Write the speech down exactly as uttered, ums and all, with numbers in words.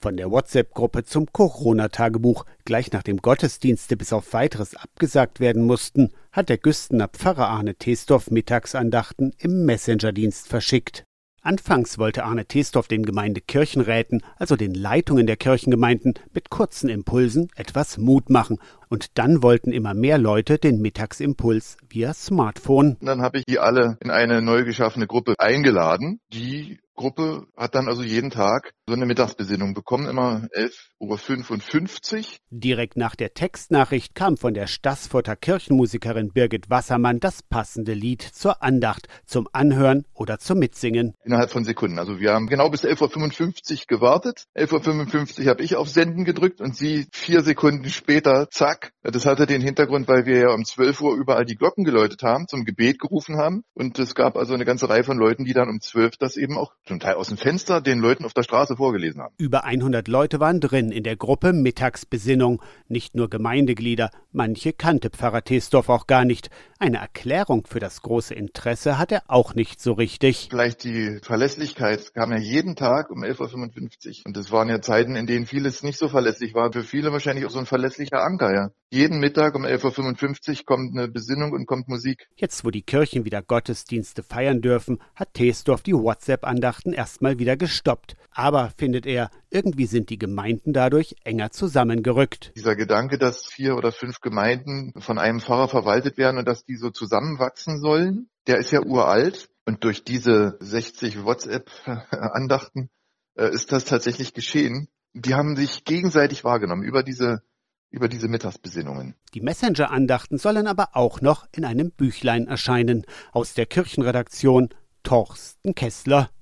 Von der WhatsApp-Gruppe zum Corona-Tagebuch. Gleich nachdem Gottesdienste bis auf Weiteres abgesagt werden mussten, hat der Güstener Pfarrer Arne Thesdorf Mittagsandachten im Messenger-Dienst verschickt. Anfangs wollte Arne Thesdorf den Gemeindekirchenräten, also den Leitungen der Kirchengemeinden, mit kurzen Impulsen etwas Mut machen. Und dann wollten immer mehr Leute den Mittagsimpuls via Smartphone. Dann habe ich die alle in eine neu geschaffene Gruppe eingeladen. Die Gruppe hat dann also jeden Tag so eine Mittagsbesinnung bekommen, immer elf Uhr fünfundfünfzig. Direkt nach der Textnachricht kam von der Staßfurter Kirchenmusikerin Birgit Wassermann das passende Lied zur Andacht, zum Anhören oder zum Mitsingen. Innerhalb von Sekunden. Also wir haben genau bis elf Uhr fünfundfünfzig gewartet. elf Uhr fünfundfünfzig habe ich auf Senden gedrückt und sie vier Sekunden später, zack. Das hatte den Hintergrund, weil wir ja um zwölf Uhr überall die Glocken geläutet haben, zum Gebet gerufen haben. Und es gab also eine ganze Reihe von Leuten, die dann um zwölf das eben auch zum Teil aus dem Fenster den Leuten auf der Straße vorgelesen haben. Über hundert Leute waren drin in der Gruppe Mittagsbesinnung. Nicht nur Gemeindeglieder, manche kannte Pfarrer Thesdorf auch gar nicht. Eine Erklärung für das große Interesse hat er auch nicht so richtig. Vielleicht die Verlässlichkeit kam ja jeden Tag um elf Uhr fünfundfünfzig. Und es waren ja Zeiten, in denen vieles nicht so verlässlich war. Für viele wahrscheinlich auch so ein verlässlicher Anker, ja. Jeden Mittag um elf Uhr fünfundfünfzig kommt eine Besinnung und kommt Musik. Jetzt, wo die Kirchen wieder Gottesdienste feiern dürfen, hat Thesdorf die WhatsApp-Andachten erstmal wieder gestoppt. Aber, findet er, irgendwie sind die Gemeinden dadurch enger zusammengerückt. Dieser Gedanke, dass vier oder fünf Gemeinden von einem Pfarrer verwaltet werden und dass die so zusammenwachsen sollen, der ist ja uralt. Und durch diese sechzig WhatsApp-Andachten äh, ist das tatsächlich geschehen. Die haben sich gegenseitig wahrgenommen über diese über diese Mittagsbesinnungen. Die Messenger-Andachten sollen aber auch noch in einem Büchlein erscheinen. Aus der Kirchenredaktion Torsten Kessler.